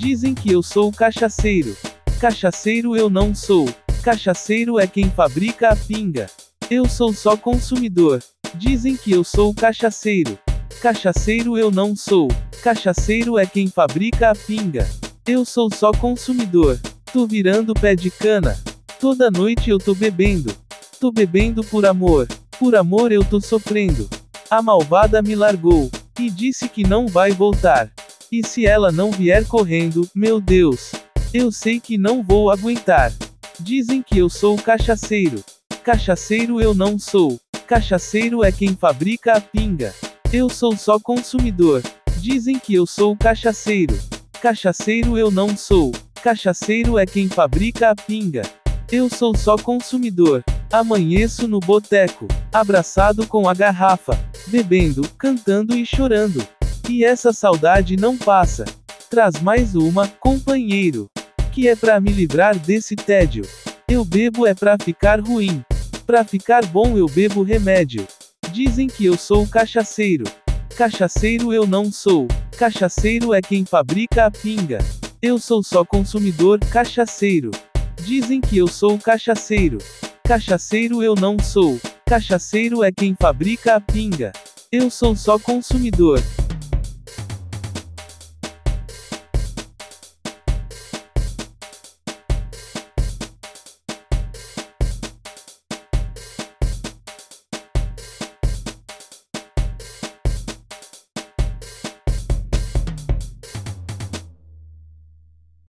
Dizem que eu sou cachaceiro. Cachaceiro eu não sou. Cachaceiro é quem fabrica a pinga. Eu sou só consumidor. Dizem que eu sou cachaceiro. Cachaceiro eu não sou. Cachaceiro é quem fabrica a pinga. Eu sou só consumidor. Tô virando pé de cana. Toda noite eu tô bebendo. Tô bebendo por amor. Por amor eu tô sofrendo. A malvada me largou. E disse que não vai voltar. E se ela não vier correndo, meu Deus. Eu sei que não vou aguentar. Dizem que eu sou cachaceiro. Cachaceiro eu não sou. Cachaceiro é quem fabrica a pinga. Eu sou só consumidor. Dizem que eu sou cachaceiro. Cachaceiro eu não sou. Cachaceiro é quem fabrica a pinga. Eu sou só consumidor. Amanheço no boteco, abraçado com a garrafa, bebendo, cantando e chorando. E essa saudade não passa. Traz mais uma, companheiro. Que é pra me livrar desse tédio. Eu bebo é pra ficar ruim. Pra ficar bom eu bebo remédio. Dizem que eu sou cachaceiro. Cachaceiro eu não sou. Cachaceiro é quem fabrica a pinga. Eu sou só consumidor, cachaceiro. Dizem que eu sou cachaceiro. Cachaceiro eu não sou. Cachaceiro é quem fabrica a pinga. Eu sou só consumidor.